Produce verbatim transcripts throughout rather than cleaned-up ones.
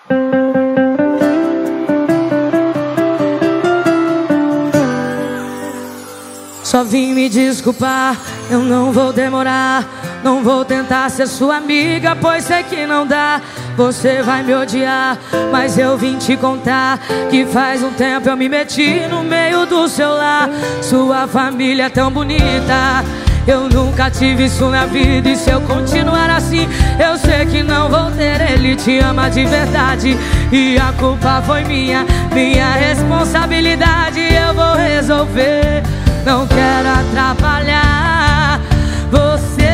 Só vim me desculpar, eu não vou demorar. Não vou tentar ser sua amiga, pois sei que não dá. Você vai me odiar, mas eu vim te contar que faz um tempo eu me meti no meio do seu lar. Sua família é tão bonita, eu nunca tive isso na vida. E se eu continuar assim, eu sei que não vou ter. Ele te ama de verdade e a culpa foi minha, minha responsabilidade. Eu vou resolver, não quero atrapalhar você.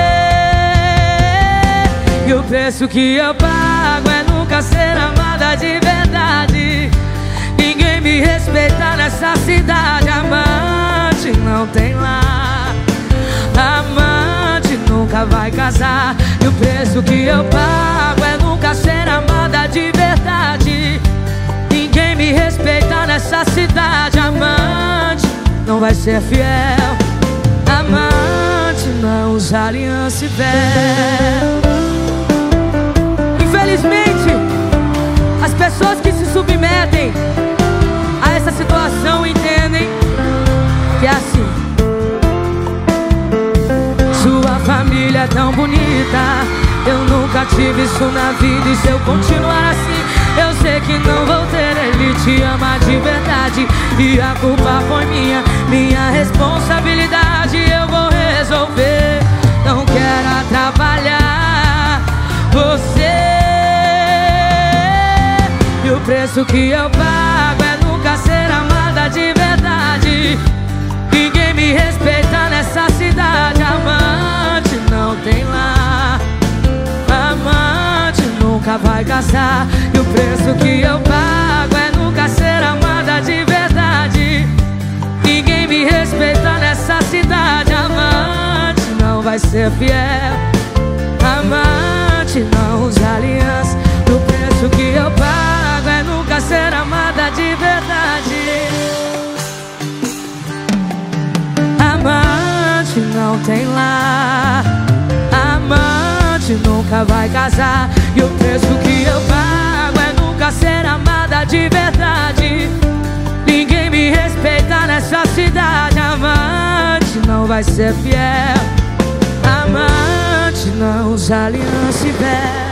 E o preço que eu pago é nunca ser amada de verdade. Ninguém me respeita nessa cidade. Amante não tem lá, amante nunca vai casar. E o preço que eu pago é nunca ser amada de verdade. Ninguém me respeita nessa cidade. Amante não vai ser fiel, amante não usa aliança e véu. Infelizmente, as pessoas que se submetem a essa situação entendem que é assim. Sua família é tão bonita, eu nunca tive isso na vida. E se eu continuar assim, eu sei que não vou ter. Ele te ama de verdade e a culpa foi minha, minha responsabilidade. Eu vou resolver, não quero atrapalhar você. E o preço que eu pago é nunca ser amada de verdade. Ninguém me respeita nessa cidade. Amante não tem lá, amante nunca vai casar. E o preço que eu pago é nunca ser amada de verdade. Ninguém me respeita nessa cidade. Amante não vai ser fiel, amante não usa aliança. E o preço que eu pago é nunca ser amada de verdade. Amante não tem lar, amante nunca vai casar. E o preço que eu pago é nunca ser amada de verdade. Ninguém me respeita nessa cidade. Amante não vai ser fiel, amante não usa aliança e véu.